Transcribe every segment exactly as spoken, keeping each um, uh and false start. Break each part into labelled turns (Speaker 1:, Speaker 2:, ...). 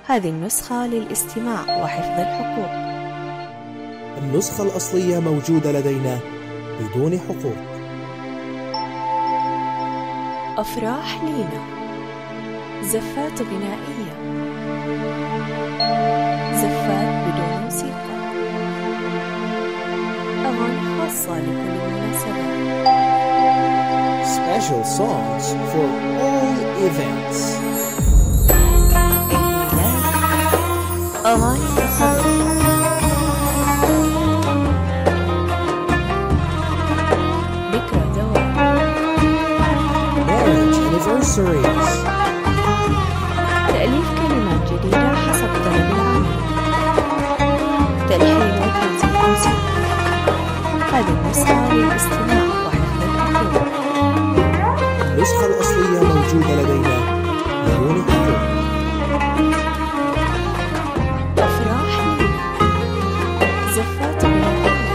Speaker 1: هذه النسخة للاستماع وحفظ الحقوق.
Speaker 2: النسخة الأصلية موجودة لدينا بدون حقوق.
Speaker 1: أفراح لينا، زفات غنائية، زفات بدون موسيقى، أغاني خاصة لكل مناسبة.
Speaker 2: Special songs for all events.
Speaker 1: أغاني تخرج، ذكرى زواج،
Speaker 2: marriage anniversaries.
Speaker 1: تأليف كلمات جديدة حسب طلب العميل، تلحين وتنزيل موسيقى. هذه النسخة للاستماع وحفظ الحقوق.
Speaker 2: النسخة الأصلية موجودة لدينا بدون حقوق.
Speaker 1: أفراح لينا، زفات غنائية،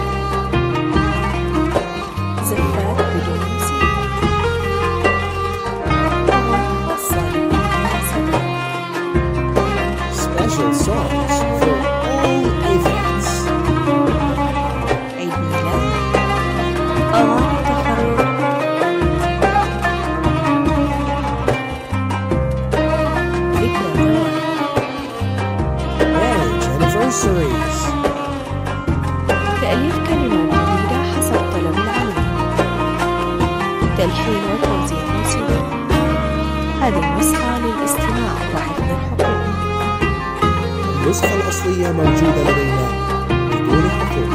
Speaker 1: زفات بدون موسيقى، أغاني خاصة لكل مناسبة.
Speaker 2: Special songs for all events.
Speaker 1: عيد ميلاد، أغاني تخرج، ذكرى زواج،
Speaker 2: marriage anniversaries.
Speaker 1: تأليف كلمات جديدة حسب طلب العميل، تلحين وتوزيع موسيقى. هذه النسخة للاستماع وحفظ الحقوق.
Speaker 2: النسخة الأصلية موجودة لدينا بدون حقوق.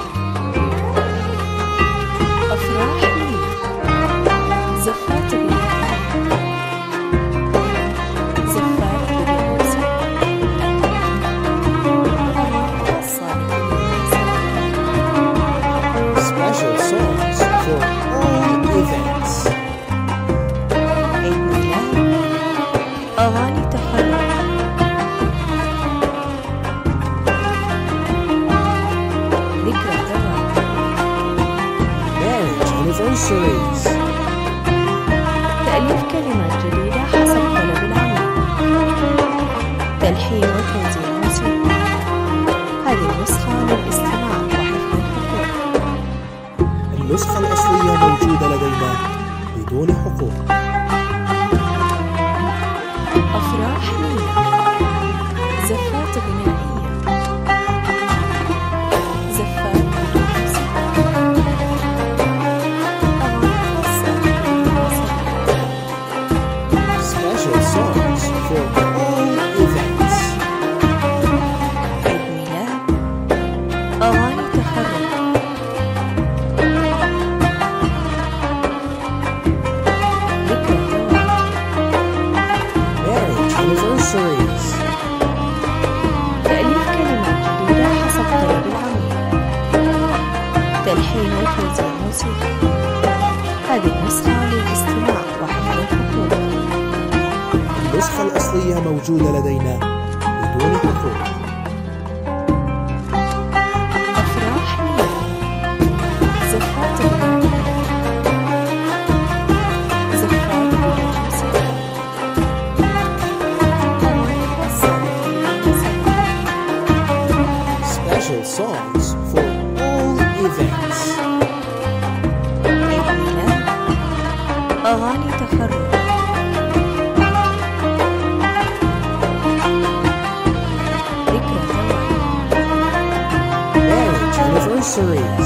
Speaker 1: أفراح لينا، زفات غنائية، زفات بدون موسيقى، أغاني خاصة لكل مناسبة.
Speaker 2: Special songs for all events.
Speaker 1: عيد ميلاد، أغاني تخرج، ذكرى زواج،
Speaker 2: marriage anniversaries.
Speaker 1: تأليف كلمات جديدة حسب طلب العميل، تلحين وتوزيع موسيقى. هذه النسخة للاستماع وحفظ الحقوق.
Speaker 2: النسخة الأصلية موجودة لدينا بدون حقوق.
Speaker 1: أفراح لينا، زفات غنائية، زفات بدون موسيقى، أغاني خاصة لكل مناسبة.
Speaker 2: Special songs for all events.
Speaker 1: عيد ميلاد، أغاني تخرج، ذكرى زواج،
Speaker 2: marriage anniversaries.
Speaker 1: تأليف كلمات جديدة حسب طلب العميل، تلحين وتوزيع موسيقى. هذه النسخة للاستماع وحفظ الحقوق.
Speaker 2: النسخة الأصلية موجودة لدينا بدون حقوق.
Speaker 1: أفراح لينا، زفات غنائية، زفات بدون موسيقى، أغاني خاصة لكل مناسبة.
Speaker 2: Special songs for all events.
Speaker 1: عيد ميلاد، أغاني تخرج، ذكرى زواج،
Speaker 2: marriage anniversaries.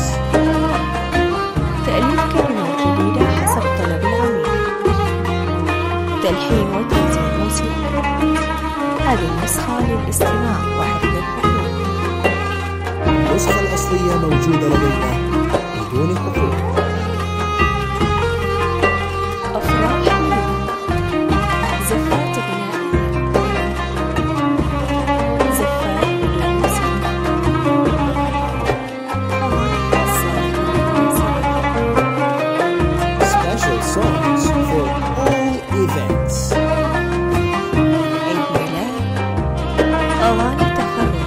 Speaker 1: تأليف كلمات جديدة حسب طلب العميل، تلحين وتوزيع موسيقى. هذه النسخة للاستماع وحفظ الحقوق.
Speaker 2: النسخة الأصلية موجودة لدينا بدون حقوق.
Speaker 1: أفراح لينا، زفات غنائية، زفات بدون موسيقى، أغاني خاصة لكل مناسبة.
Speaker 2: Special songs for all events.
Speaker 1: عيد ميلاد، أغاني تخرج،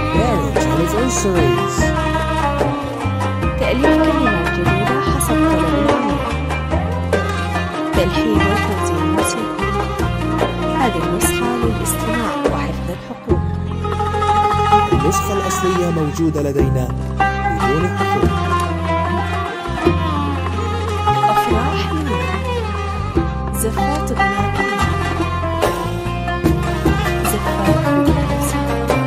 Speaker 2: anniversaries.
Speaker 1: تأليف كلمات جديدة حسب طلب
Speaker 2: موجودة لدينا بدون حقوق.
Speaker 1: أفراح لينا، زفات غنائية، زفات بدون موسيقى،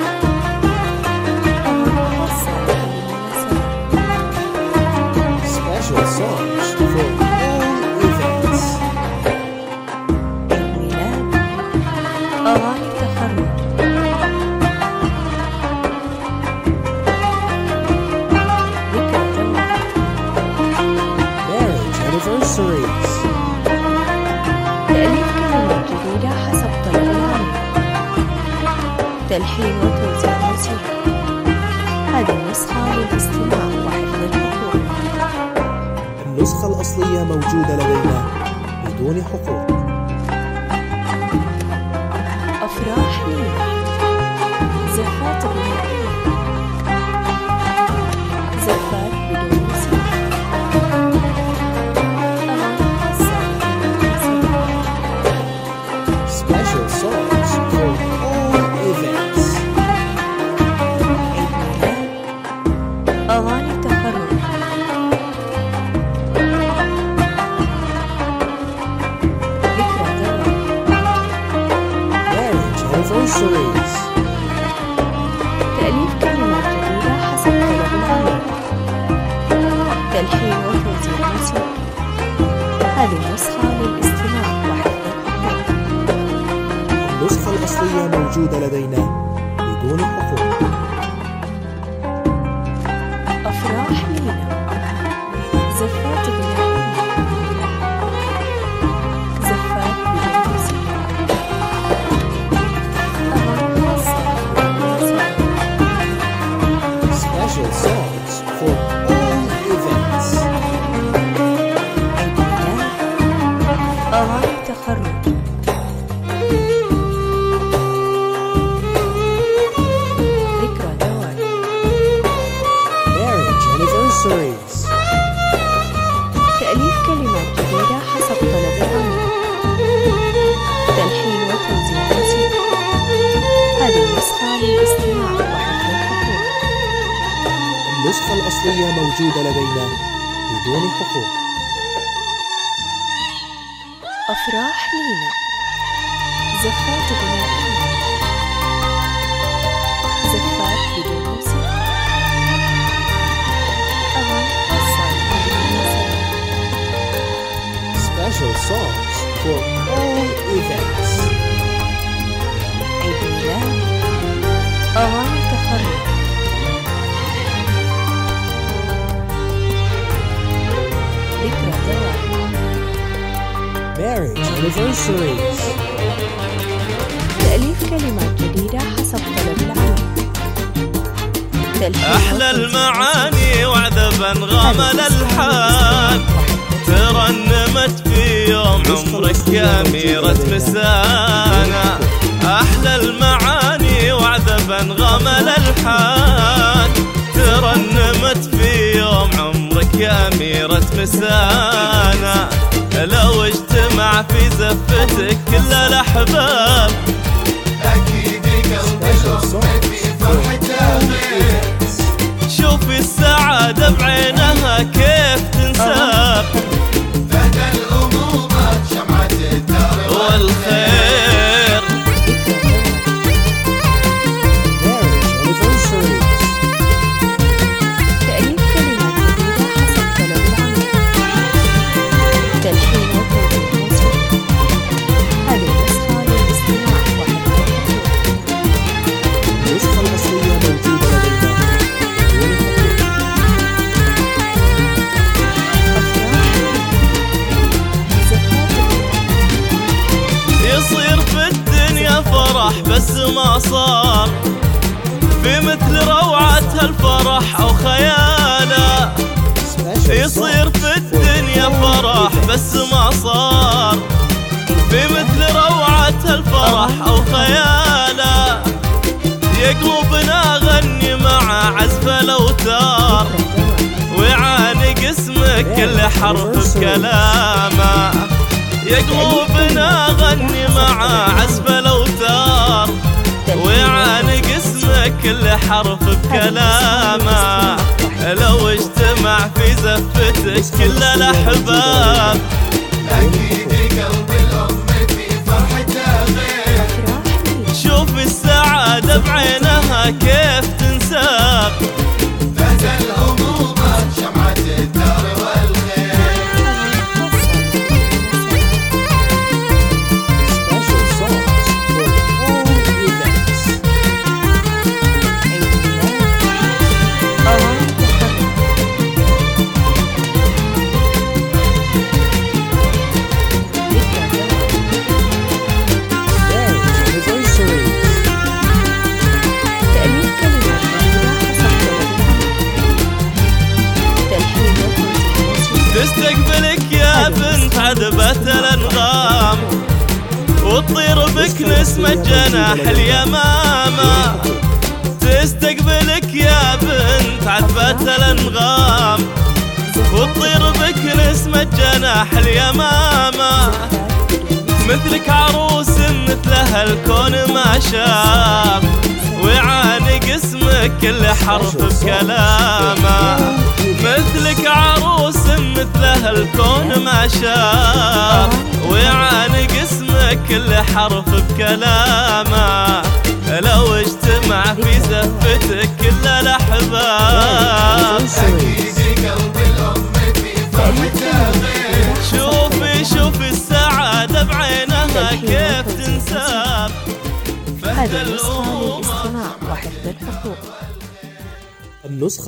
Speaker 1: أغاني خاصة للمناسبات.
Speaker 2: Special songs for all events.
Speaker 1: عيد ميلاد، أغاني تخرج، ذكرى زواج،
Speaker 2: Marriage anniversaries.
Speaker 1: تأليف كلمات جديدة حسب طلب العميل، تلحين وتوزيع موسيقى. هذه النسخة للاستماع وحفظ الحقوق.
Speaker 2: النسخة الأصلية موجودة لدينا بدون حقوق.
Speaker 1: أفراح لينا، زفات غنائية، زفات بدون موسيقى، أغاني خاصة للمناسبات.
Speaker 2: Special songs for all events.
Speaker 1: عيد ميلاد، أغاني تخرج، ذكرى زواج،
Speaker 2: Marriage anniversaries.
Speaker 1: تأليف كلمات جديدة حسب طلب العميل، تلحين وتوزيع موسيقى. هذه النسخة للاستماع وحفظ الحقوق.
Speaker 2: النسخة الأصلية موجودة لدينا بدون حقوق.
Speaker 1: أفراح لينا، زفات غنائية، زفات بدون موسيقى، أغاني خاصة للمناسبات.
Speaker 2: Special songs for all events.
Speaker 1: عيد ميلاد، أغاني تخرج، ذكرى زواج،
Speaker 2: Marriage anniversaries.
Speaker 1: تأليف كلمات جديدة حسب طلب العميل، تلحين وتوزيع موسيقى. هذه النسخة للاستماع وحفظ الحقوق.
Speaker 2: النسخة الأصلية موجودة لدينا بدون حقوق.
Speaker 1: أفراح لينا، زفات غنائية، زفات بدون موسيقى، أغاني خاصة للمناسبات.
Speaker 2: Special songs for all events.
Speaker 1: عيد ميلاد، أغاني تخرج، ذكرى زواج،
Speaker 2: Marriage anniversaries.
Speaker 1: تأليف كلمات جديدة حسب طلب العميل، تلحين
Speaker 3: أحلى
Speaker 1: وتوزيع
Speaker 3: المعاني وعذبا غام الألحان، ترنمت في يوم عمرك يا أميرة مسانا. أحلى المعاني وعذبا غام الألحان، ترنمت في يوم عمرك يا أميرة مسانا. لو اجتمع في زفتك كل الأحباب، أكيد قلبي يوم في فرحته شوفي السعادة بعينها كيف تنساب. فهد الأمومات شمعة الدار والخير.
Speaker 2: Marriage anniversaries.
Speaker 1: تأليف كلمات جديدة حسب طلب العميل، تلحين وتوزيع موسيقى. هذه النسخة للاستماع وحفظ الحقوق.
Speaker 2: النسخة الأصلية موجودة لدينا بدون حقوق.
Speaker 1: أفراح لينا، زفات غنائية،
Speaker 3: يصير في الدنيا فرح بس ما صار في مثل روعة هالفرح أو خياله.
Speaker 2: Special
Speaker 3: يصير
Speaker 2: songs
Speaker 3: في
Speaker 2: for
Speaker 3: الدنيا
Speaker 2: all
Speaker 3: فرح
Speaker 2: events.
Speaker 3: بس ما صار في مثل روعة هالفرح أو خياله. يا قلوبنا غني مع عزف الأوتار، ويعانق اسمك كل حرف بكلامه. يا قلوبنا غني مع عزف الأوتار، ويعانق اسمك اسمك كل حرف بكلامه، لو اجتمع في زفتك كل الأحباب.
Speaker 4: أكيد قلب الأم في فرحتها غير،
Speaker 3: شوف السعادة بعينها كيف تنساب،
Speaker 4: فاز الهمومات شمعة الدار والخير.
Speaker 2: Special songs for all events.
Speaker 1: عيد ميلاد، قواعد
Speaker 2: Marriage anniversaries.
Speaker 1: تأليف كلمات جديدة حسب ذوق العمل، تلحين وتوزيع موسيقى،
Speaker 3: تستقبلك يا بنت عذبة الأنغام، وتطير بك نسمة جناح اليمامة. تستقبلك يا بنت عذبة الأنغام، وتطير بك نسمة جناح اليمامة. مثلك عروس مثلها الكون ما شاف، ويعانق اسمك كل حرف بكلامه. مثلك عروس مثلها الكون ما شاف، ويعانق اسمك كل حرف بكلامه، لو اجتمع في زفتك كل الأحباب.
Speaker 4: أكيد قلب الأم في فرحتها غير،
Speaker 3: شوفي شوفي السعادة بعينها كيف تنساب، فهد
Speaker 1: هذه النسخة
Speaker 3: الأمومة
Speaker 1: للاستماع وحفظ الحقوق.
Speaker 2: النسخة